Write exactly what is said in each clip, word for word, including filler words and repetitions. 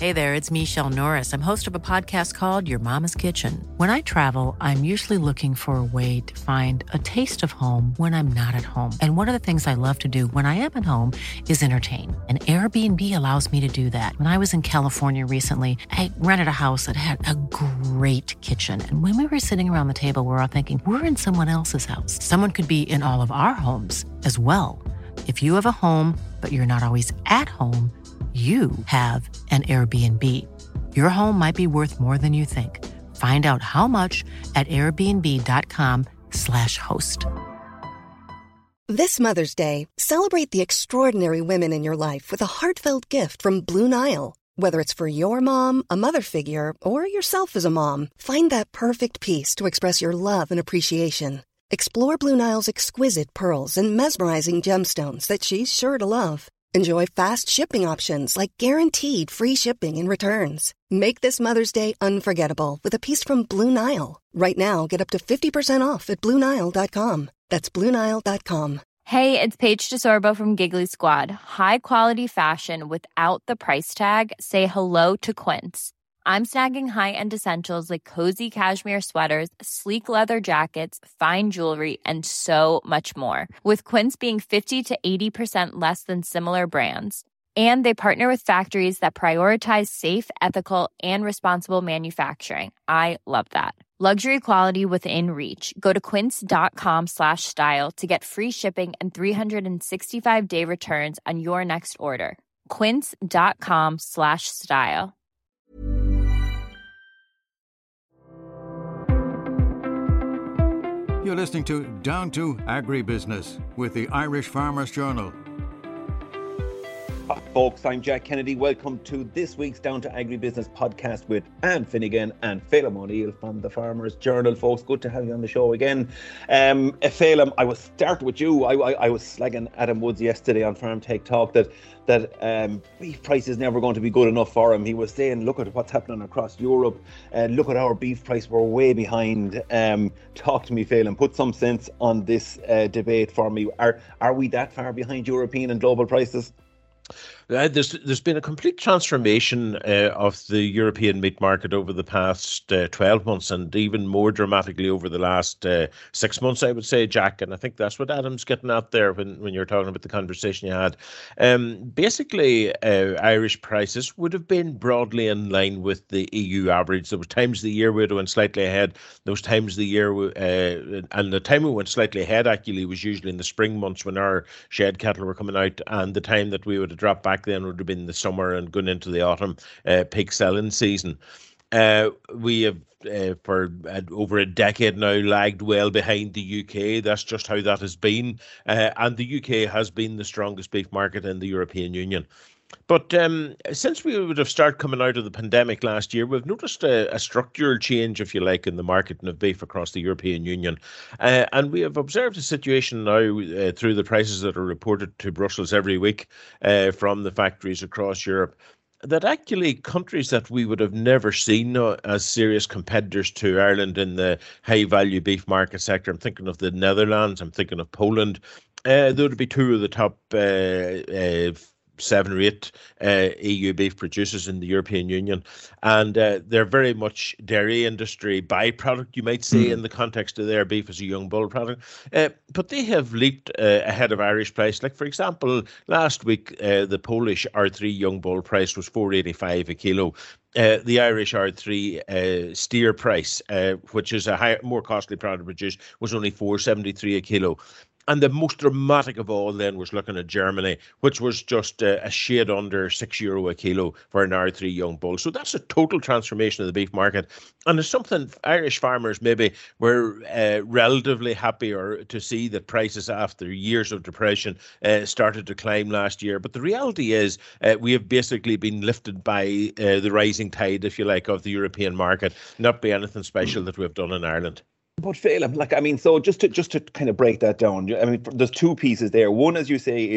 Hey there, it's Michelle Norris. I'm host of a podcast called Your Mama's Kitchen. When I travel, I'm usually looking for a way to find a taste of home when I'm not at home. And one of the things I love to do when I am at home is entertain. And Airbnb allows me to do that. When I was in California recently, I rented a house that had a great kitchen. And when we were sitting around the table, we were all thinking, we're in someone else's house. Someone could be in all of our homes as well. If you have a home, but you're not always at home, you have an Airbnb. Your home might be worth more than you think. Find out how much at airbnb.com slash host. This Mother's Day, celebrate the extraordinary women in your life with a heartfelt gift from Blue Nile. Whether it's for your mom, a mother figure, or yourself as a mom, find that perfect piece to express your love and appreciation. Explore Blue Nile's exquisite pearls and mesmerizing gemstones that she's sure to love. Enjoy fast shipping options like guaranteed free shipping and returns. Make this Mother's Day unforgettable with a piece from Blue Nile. Right now, get up to fifty percent off at blue nile dot com. That's blue nile dot com. Hey, it's Paige DeSorbo from Giggly Squad. High quality fashion without the price tag. Say hello to Quince. I'm snagging high-end essentials like cozy cashmere sweaters, sleek leather jackets, fine jewelry, and so much more. With Quince being fifty to eighty percent less than similar brands. And they partner with factories that prioritize safe, ethical, and responsible manufacturing. I love that. Luxury quality within reach. Go to quince.com slash style to get free shipping and three sixty-five day returns on your next order. Quince.com slash style. You're listening to Down to Agribusiness with the Irish Farmers Journal. Hi folks, I'm Jack Kennedy. Welcome to this week's Down to Agribusiness podcast with Anne Finnegan and Phelim O'Neill from the Farmers Journal. Folks, good to have you on the show again. Um, Phelim, I will start with you. I, I, I was slagging Adam Woods yesterday on Farm Take Talk that that um, beef price is never going to be good enough for him. He was saying, look at what's happening across Europe, and uh, look at our beef price, we're way behind. Um, talk to me, Phelim, put some sense on this uh, debate for me. Are are we that far behind European and global prices? Uh, there's there's been a complete transformation uh, of the European meat market over the past uh, twelve months, and even more dramatically over the last uh, six months, I would say, Jack. And I think that's what Adam's getting at there when, when you're talking about the conversation you had. Um, basically, uh, Irish prices would have been broadly in line with the E U average. There was times of the year where it went slightly ahead. Those times of the year, uh, and the time we went slightly ahead actually was usually in the spring months when our shed cattle were coming out, and the time that we would have dropped back then would have been the summer and going into the autumn uh, peak selling season. Uh, we have uh, for uh, over a decade now lagged well behind the U K. That's just how that has been. Uh, and the U K has been the strongest beef market in the European Union. But um, since we would have started coming out of the pandemic last year, we've noticed a, a structural change, if you like, in the marketing of beef across the European Union. Uh, and we have observed a situation now uh, through the prices that are reported to Brussels every week uh, from the factories across Europe, that actually countries that we would have never seen uh, as serious competitors to Ireland in the high-value beef market sector, I'm thinking of the Netherlands, I'm thinking of Poland, uh, there would be two of the top uh, uh, seven or eight uh, E U beef producers in the European Union, and uh, they're very much dairy industry byproduct, you might say, mm. in the context of their beef as a young bull product. Uh, but they have leaped uh, ahead of Irish price. Like, for example, last week uh, the Polish R three young bull price was four eighty-five a kilo. Uh, the Irish R three uh, steer price, uh, which is a higher, more costly product to produce, was only four seventy-three a kilo. And the most dramatic of all then was looking at Germany, which was just uh, a shade under six euro a kilo for an R three young bull. So that's a total transformation of the beef market. And it's something Irish farmers maybe were uh, relatively happy or to see that prices after years of depression uh, started to climb last year. But the reality is uh, we have basically been lifted by uh, the rising tide, if you like, of the European market, not by anything special that we've done in Ireland. But Phelim, like, I mean, so just to just to kind of break that down, I mean, there's two pieces there. One, as you say, is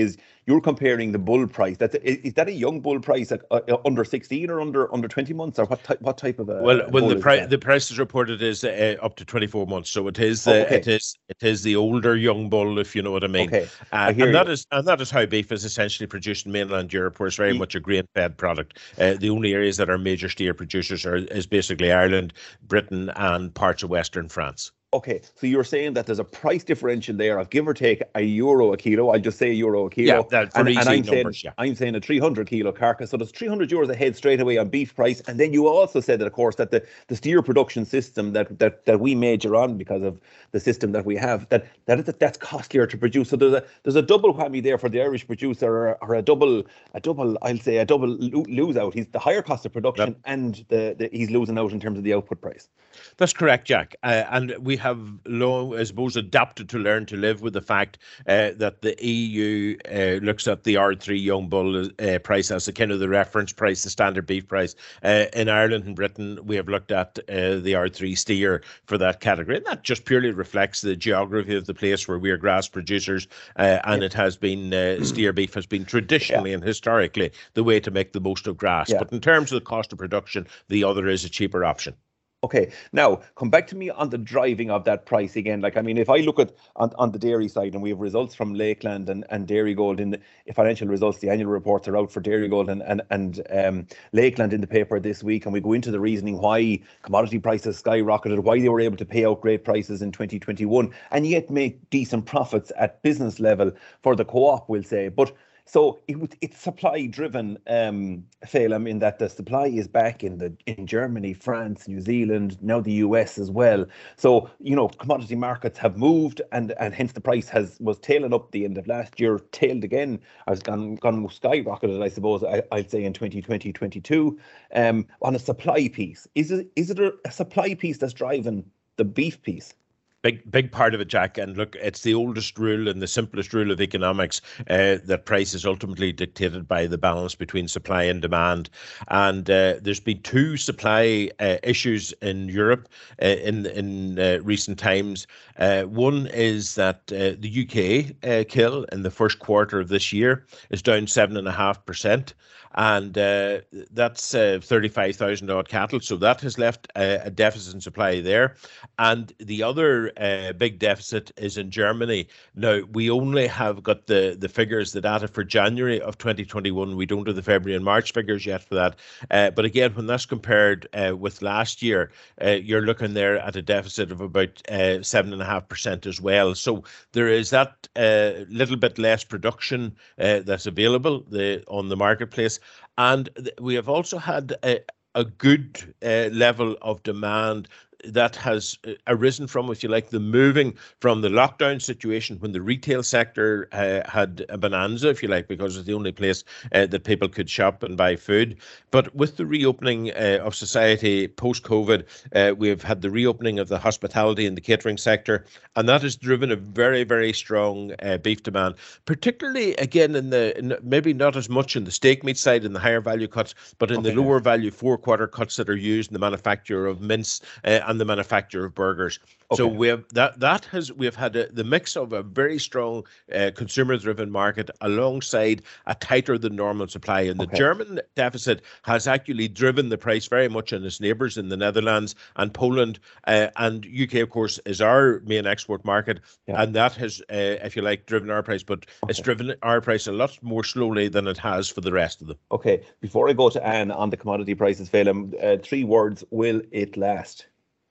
you're comparing the bull price. That's is, is that a young bull price, like, uh, under sixteen or under under twenty months, or what type what type of a well well bull the is price that? the price is reported is uh, up to twenty-four months, so it is Oh, the okay. it is it is the older young bull, if you know what I mean. Okay, uh, I hear and that you. is and that is how beef is essentially produced in mainland Europe, where it's very Ye- much a grain-fed product. Uh, the only areas that are major steer producers are is basically Ireland, Britain, and parts of Western France. Okay, so you're saying that there's a price differential there of give or take a euro a kilo. I'll just say a euro a Yeah, kilo, that for and, easy and I'm numbers. saying Yeah, I'm saying a three hundred kilo carcass. So there's three hundred euros ahead straight away on beef price. And then you also said that, of course, that the, the steer production system that, that that we major on because of the system that we have, that that is, that's costlier to produce. So there's a there's a double whammy there for the Irish producer, or, or a double a double I'll say a double lo- lose out. He's the higher cost of production, Yep. and the, the he's losing out in terms of the output price. that's correct, Jack. Uh, and we have long, I suppose, adapted to learn to live with the fact uh, that the E U uh, looks at the R three young bull uh, price as a kind of the reference price, the standard beef price. Uh, in Ireland and Britain, we have looked at uh, the R three steer for that category. And that just purely reflects the geography of the place where we are grass producers. Uh, and Yeah. it has been, uh, steer beef has been traditionally and historically the way to make the most of grass. Yeah. But in terms of the cost of production, the other is a cheaper option. Okay, now come back to me on the driving of that price again. Like, I mean, if I look at on, on the dairy side, and we have results from Lakeland and, and Dairygold in the financial results, the annual reports are out for Dairygold and and and um, Lakeland in the paper this week, and we go into the reasoning why commodity prices skyrocketed, why they were able to pay out great prices in twenty twenty-one, and yet make decent profits at business level for the co-op, we'll say, but. So it, it's supply driven, um, Phelim, in that the supply is back in the in Germany, France, New Zealand, now the U S as well. So, you know, commodity markets have moved, and, and hence the price has was tailing up the end of last year, tailed again, has gone gone skyrocketed, I suppose, I, I'd say in twenty twenty, twenty-two, um, on a supply piece. Is it is it a, a supply piece that's driving the beef piece? Big, big part of it, Jack. And look, it's the oldest rule and the simplest rule of economics, uh, that price is ultimately dictated by the balance between supply and demand. And uh, there's been two supply uh, issues in Europe uh, in in uh, recent times. Uh, one is that uh, the U K uh, kill in the first quarter of this year is down seven and a half percent. And uh, that's uh, thirty-five thousand odd cattle. So that has left a, a deficit in supply there. And the other uh, big deficit is in Germany. Now, we only have got the, the figures, the data for January of twenty twenty-one. We don't have the February and March figures yet for that. Uh, but again, when that's compared uh, with last year, uh, you're looking there at a deficit of about uh, seven point five percent as well. So there is that uh, little bit less production uh, that's available the, on the marketplace. And th- we have also had a, a good uh, level of demand that has uh, arisen from, if you like, the moving from the lockdown situation when the retail sector uh, had a bonanza, if you like, because it's the only place uh, that people could shop and buy food. But with the reopening uh, of society post-COVID, uh, we've had the reopening of the hospitality and the catering sector, and that has driven a very, very strong uh, beef demand, particularly, again, in the in, maybe not as much in the steak meat side in the higher value cuts, but in Okay. the lower value four-quarter cuts that are used in the manufacture of mince uh, and the manufacture of burgers. So Okay. we have that that has we've had a, the mix of a very strong uh, consumer-driven market alongside a tighter than normal supply. And the Okay. German deficit has actually driven the price very much on its neighbours in the Netherlands and Poland, uh, and U K, of course, is our main export market, Yeah. and that has, uh, if you like, driven our price. But it's Okay. driven our price a lot more slowly than it has for the rest of them. Okay, before I go to Anne on the commodity prices, Phelim, uh, three words: will it last?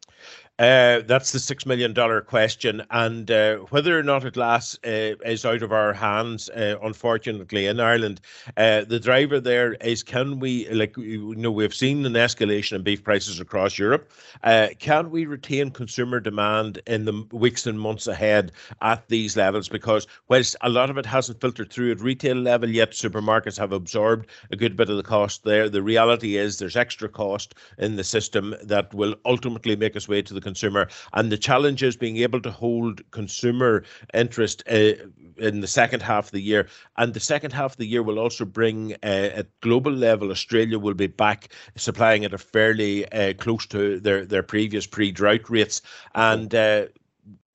Uh, that's the six million dollar question, and uh, whether or not it lasts uh, is out of our hands. Uh, unfortunately, in Ireland, uh, the driver there is: can we, like you know, we've seen an escalation in beef prices across Europe. Uh, can we retain consumer demand in the weeks and months ahead at these levels? Because whilst a lot of it hasn't filtered through at retail level yet, supermarkets have absorbed a good bit of the cost there. The reality is there's extra cost in the system that will ultimately make its way to the consumer, and the challenge is being able to hold consumer interest uh, in the second half of the year. And the second half of the year will also bring, uh, at global level, Australia will be back supplying at a fairly uh, close to their their previous pre-drought rates, and uh,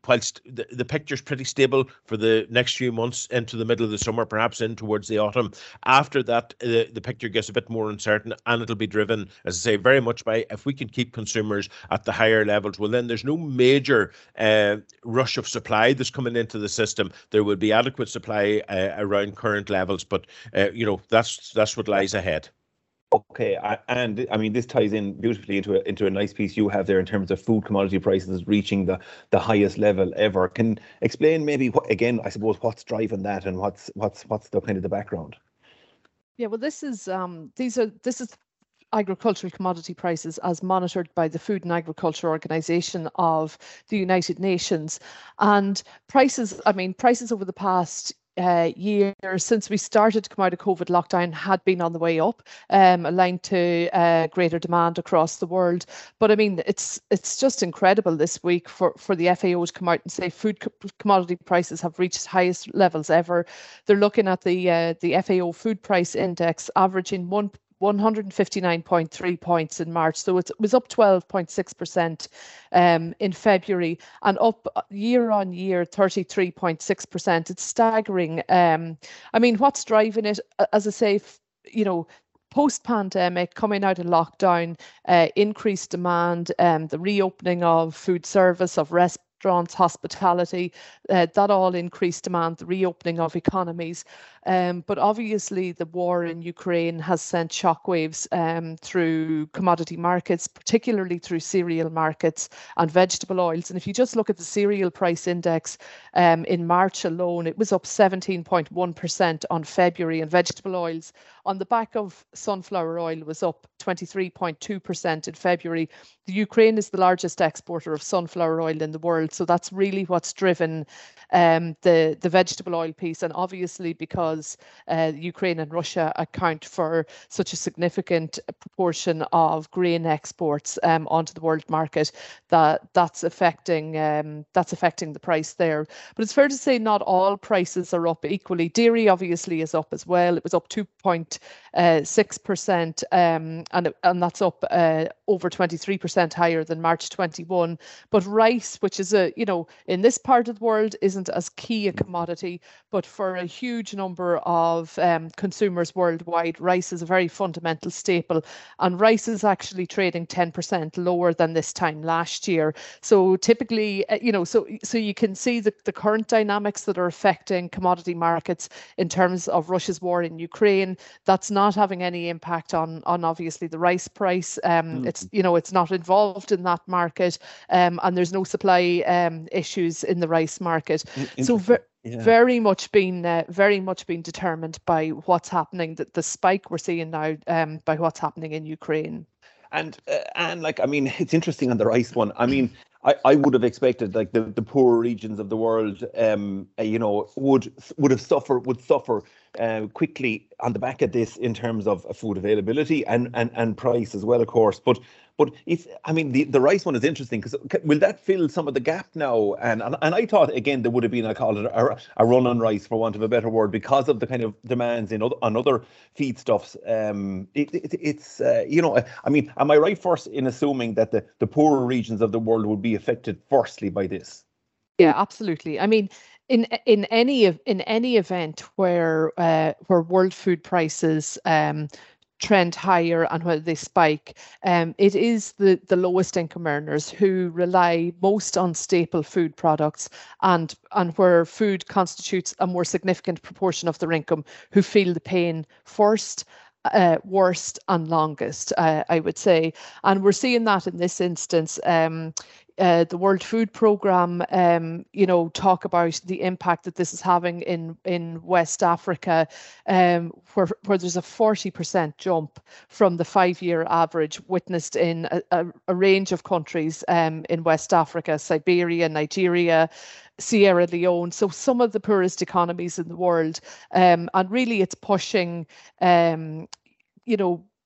whilst the, the picture's pretty stable for the next few months into the middle of the summer, perhaps in towards the autumn. After that, uh, the picture gets a bit more uncertain, and it'll be driven, as I say, very much by if we can keep consumers at the higher levels. Well, then there's no major uh, rush of supply that's coming into the system. There will be adequate supply uh, around current levels, but uh, you know that's that's what lies ahead. Okay, I, and I mean this ties in beautifully into a, into a nice piece you have there in terms of food commodity prices reaching the, the highest level ever. Can explain maybe what, again, I suppose, what's driving that and what's what's what's the kind of the background? Yeah, well, this is um, these are this is agricultural commodity prices as monitored by the Food and Agriculture Organization of the United Nations, and prices. I mean, prices over the past Uh, year since we started to come out of COVID lockdown had been on the way up, um, aligned to uh, greater demand across the world. But I mean, it's it's just incredible this week for, for the F A O to come out and say food co- commodity prices have reached highest levels ever. They're looking at the uh, the F A O Food Price Index averaging one. one hundred fifty-nine point three points in March, so it was up twelve point six percent um, in February, and up year on year thirty-three point six percent. It's staggering. Um, I mean, what's driving it? As I say, you know, post-pandemic, coming out of lockdown, uh, increased demand, um, the reopening of food service, of restaurants, hospitality, uh, that all increased demand, the reopening of economies. Um, but obviously the war in Ukraine has sent shockwaves um, through commodity markets, particularly through cereal markets and vegetable oils. And if you just look at the cereal price index um, in March alone, it was up seventeen point one percent on February, and vegetable oils on the back of sunflower oil was up twenty-three point two percent in February. The Ukraine is the largest exporter of sunflower oil in the world, so that's really what's driven um, the, the vegetable oil piece. And obviously because uh, Ukraine and Russia account for such a significant proportion of grain exports um, onto the world market, that that's affecting um, that's affecting the price there. But it's fair to say not all prices are up equally. Dairy obviously is up as well. It was up two point six percent, um, and and that's up uh, over twenty-three percent higher than March twenty-one. But rice, which is a you know in this part of the world isn't as key a commodity, but for a huge number of um, consumers worldwide, rice is a very fundamental staple, and rice is actually trading ten percent lower than this time last year. So typically, uh, you know, so so you can see the, the current dynamics that are affecting commodity markets in terms of Russia's war in Ukraine. That's not having any impact on on obviously the rice price. Um, mm. It's you know it's not involved in that market, um, and there's no supply um, issues in the rice market. In- so. Ver- Yeah. Very much been uh, very much been determined by what's happening, that the spike we're seeing now um, by what's happening in Ukraine. And uh, and like I mean, it's interesting on the rice one. I mean, I, I would have expected like the, the poorer regions of the world, um, uh, you know, would would have suffered would suffer uh, quickly on the back of this in terms of food availability and and and price as well, of course. But but if I mean the, the rice one is interesting because will that fill some of the gap now? And and, and I thought again there would have been, I call it a, a run on rice for want of a better word, because of the kind of demands in other, on other feedstuffs. Um, it, it, it's uh, you know I mean, am I right first in assuming that the the poorer regions of the world would be affected firstly by this? Yeah, absolutely. I mean, in in any of in any event where uh, where world food prices um, trend higher and whether they spike, um, it is the the lowest income earners who rely most on staple food products, and and where food constitutes a more significant proportion of their income, who feel the pain first. Uh, worst and longest, uh, I would say. And we're seeing that in this instance. Um, uh, the World Food Programme, um, you know, talk about the impact that this is having in, in West Africa, um, where, where there's a forty percent jump from the five-year average witnessed in a, a, a range of countries um, in West Africa, Siberia, Nigeria, Sierra Leone, so some of the poorest economies in the world. Um, and really it's pushing, um, you know,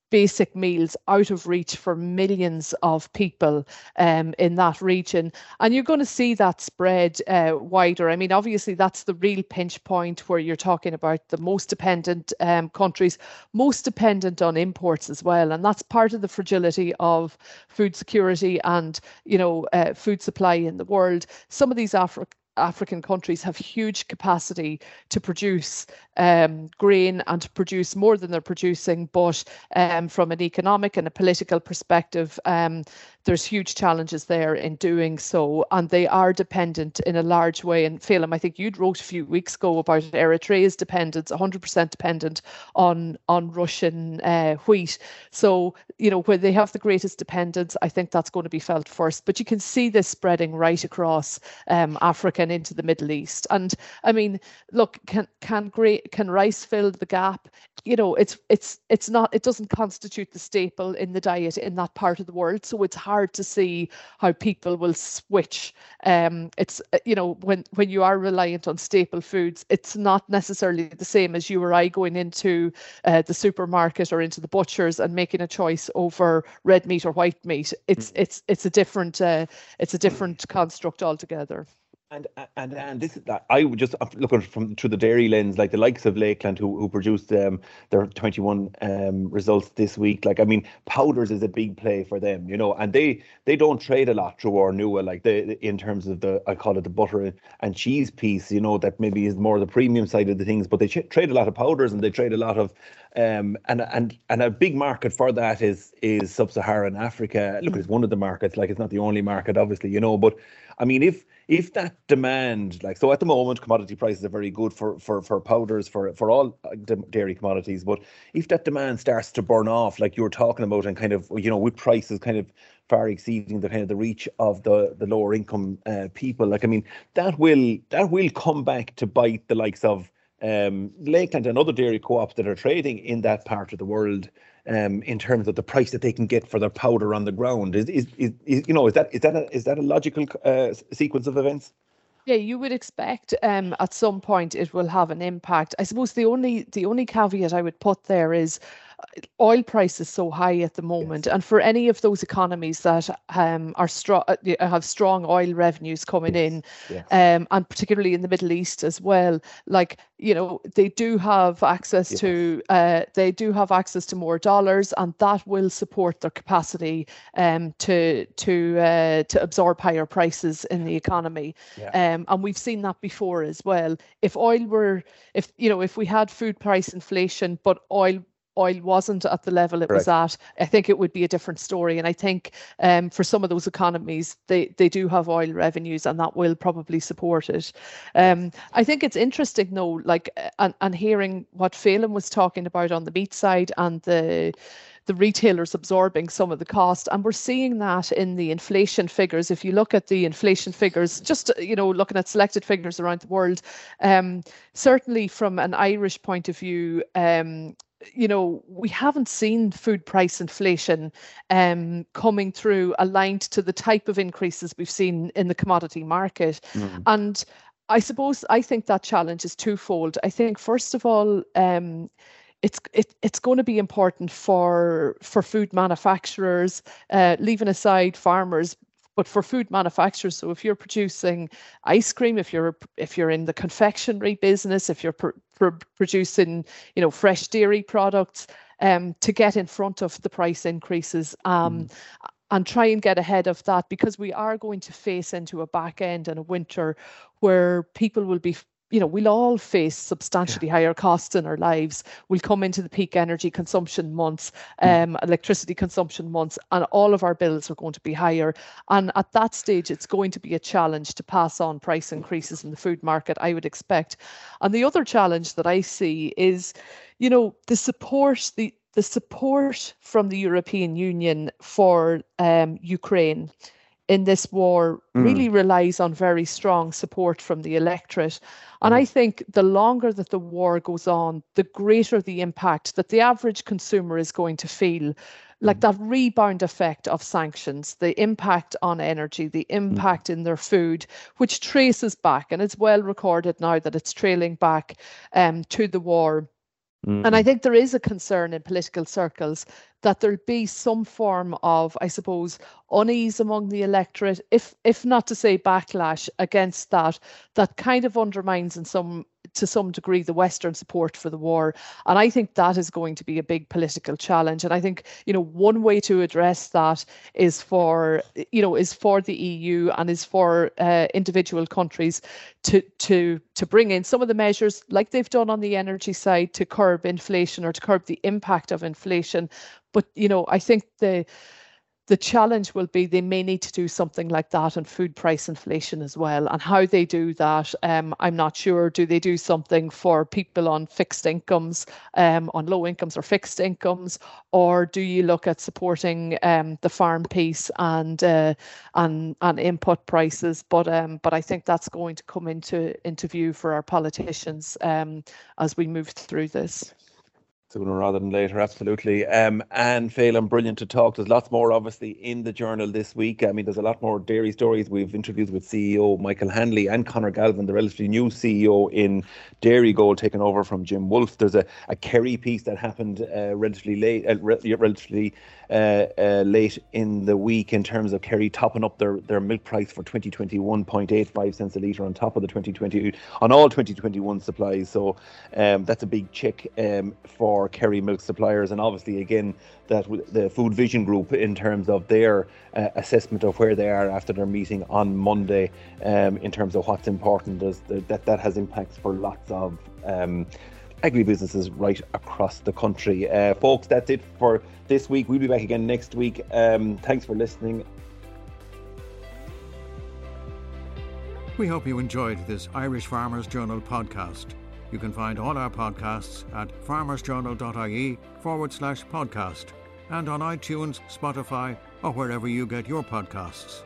basic meals out of reach for millions of people um, in that region. And you're going to see that spread uh, wider. I mean, obviously, that's the real pinch point where you're talking about the most dependent um, countries, most dependent on imports as well. And that's part of the fragility of food security and, you know, uh, food supply in the world. Some of these Afri- African countries have huge capacity to produce um, grain and to produce more than they're producing, but um, from an economic and a political perspective, um, there's huge challenges there in doing so, and they are dependent in a large way. And Phelim, I think you'd wrote a few weeks ago about Eritrea's dependence, one hundred percent dependent on on Russian uh, wheat. So, you know, where they have the greatest dependence, I think that's going to be felt first. But you can see this spreading right across um, Africa and into the Middle East. And I mean, look, can can great can rice fill the gap? You know, it's it's it's not. It doesn't constitute the staple in the diet in that part of the world. So it's hard to see how people will switch. Um, it's you know, when when you are reliant on staple foods, it's not necessarily the same as you or I going into uh, the supermarket or into the butcher's and making a choice over red meat or white meat. It's it's it's a different uh, it's a different construct altogether. And and and this is that I would just looking from through the dairy lens, like the likes of Lakeland, who who produced um, their twenty-one um, results this week. Like, I mean, powders is a big play for them, you know, and they they don't trade a lot through Ornua, like they in terms of the, I call it the butter and cheese piece, you know, that maybe is more the premium side of the things, but they ch- trade a lot of powders and they trade a lot of um and and and a big market for that is is sub-Saharan Africa. Look, it's one of the markets, like it's not the only market, obviously, you know, but I mean, if if that demand, like, so at the moment, commodity prices are very good for for for powders, for for all dairy commodities, but if that demand starts to burn off, like you were talking about, and kind of, you know, with prices kind of far exceeding the kind of the reach of the the lower income uh, people, like, I mean, that will that will come back to bite the likes of um Lakeland and other dairy co-ops that are trading in that part of the world, um in terms of the price that they can get for their powder on the ground. Is is, is, is you know, is that is that a, is that a logical uh, sequence of events? Yeah, you would expect um, at some point it will have an impact. I suppose the only the only caveat I would put there is oil price is so high at the moment, yes. And for any of those economies that um, are strong, have strong oil revenues coming yes. in, yes. Um, and particularly in the Middle East as well, like, you know, they do have access yes. to uh, they do have access to more dollars, and that will support their capacity um, to to uh, to absorb higher prices in the economy. Yeah. Um, and we've seen that before as well. If oil were, if you know, if we had food price inflation, but oil oil wasn't at the level it right. was at, I think it would be a different story. And I think um, for some of those economies, they, they do have oil revenues, and that will probably support it. Um, I think it's interesting, though, like, and, and hearing what Phelim was talking about on the meat side and the the retailers absorbing some of the cost. And we're seeing that in the inflation figures. If you look at the inflation figures, just, you know, looking at selected figures around the world, um, certainly from an Irish point of view, um, you know, we haven't seen food price inflation um, coming through aligned to the type of increases we've seen in the commodity market. Mm. And I suppose I think that challenge is twofold. I think, first of all, um, it's it, it's going to be important for for food manufacturers, uh, leaving aside farmers, but for food manufacturers. So if you're producing ice cream, if you're if you're in the confectionery business, if you're pr- pr- producing, you know, fresh dairy products, um, to get in front of the price increases, um, mm. and try and get ahead of that, because we are going to face into a back end and a winter where people will be, you know, we'll all face substantially yeah. higher costs in our lives. We'll come into the peak energy consumption months, um, mm. electricity consumption months, and all of our bills are going to be higher. And at that stage, it's going to be a challenge to pass on price increases in the food market, I would expect. And the other challenge that I see is, you know, the support, the the support from the European Union for um, Ukraine in this war mm. really relies on very strong support from the electorate. And mm. I think the longer that the war goes on, the greater the impact that the average consumer is going to feel. Like mm. that rebound effect of sanctions, the impact on energy, the impact mm. in their food, which traces back, and it's well recorded now that it's trailing back um, to the war. Mm. And I think there is a concern in political circles that there'll be some form of, I suppose, unease among the electorate, if if not to say backlash against that, that kind of undermines in some to some degree the Western support for the war. And I think that is going to be a big political challenge. And I think, you know, one way to address that is for, you know, is for the E U and is for uh, individual countries to to to bring in some of the measures like they've done on the energy side to curb inflation or to curb the impact of inflation. But, you know, I think the The challenge will be they may need to do something like that on food price inflation as well. And how they do that, um, I'm not sure. Do they do something for people on fixed incomes, um, on low incomes or fixed incomes? Or do you look at supporting um, the farm piece and uh, and and input prices? But um, but I think that's going to come into, into view for our politicians um, as we move through this. Sooner rather than later, absolutely. Um, and Phelim, brilliant to talk. There's lots more, obviously, in the journal this week. I mean, there's a lot more dairy stories. We've interviews with C E O Michael Hanley and Conor Galvin, the relatively new C E O in Dairygold, taken over from Jim Wolfe. There's a, a Kerry piece that happened uh, relatively late, uh, re- relatively uh, uh, late in the week in terms of Kerry topping up their, their milk price for twenty twenty-one, zero point eight five cents a litre on top of the twenty twenty on all twenty twenty-one supplies. So um, that's a big check um, for Kerry milk suppliers, and obviously again that the Food Vision Group in terms of their uh, assessment of where they are after their meeting on Monday um, in terms of what's important is that that has impacts for lots of um, agri-businesses right across the country. Uh, folks, that's it for this week. We'll be back again next week. Um, thanks for listening. We hope you enjoyed this Irish Farmers Journal podcast. You can find all our podcasts at farmersjournal.ie forward slash podcast and on iTunes, Spotify, or wherever you get your podcasts.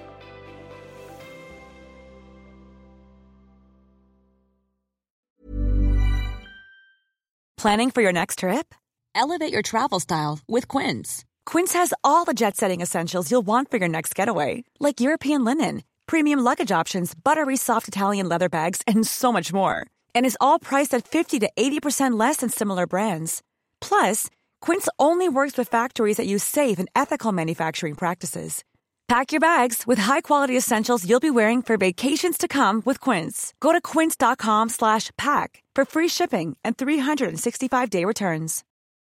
Planning for your next trip? Elevate your travel style with Quince. Quince has all the jet-setting essentials you'll want for your next getaway, like European linen, premium luggage options, buttery soft Italian leather bags, and so much more. And is all priced at fifty to eighty percent less than similar brands. Plus, Quince only works with factories that use safe and ethical manufacturing practices. Pack your bags with high-quality essentials you'll be wearing for vacations to come with Quince. Go to quince.com slash pack for free shipping and three sixty-five day returns.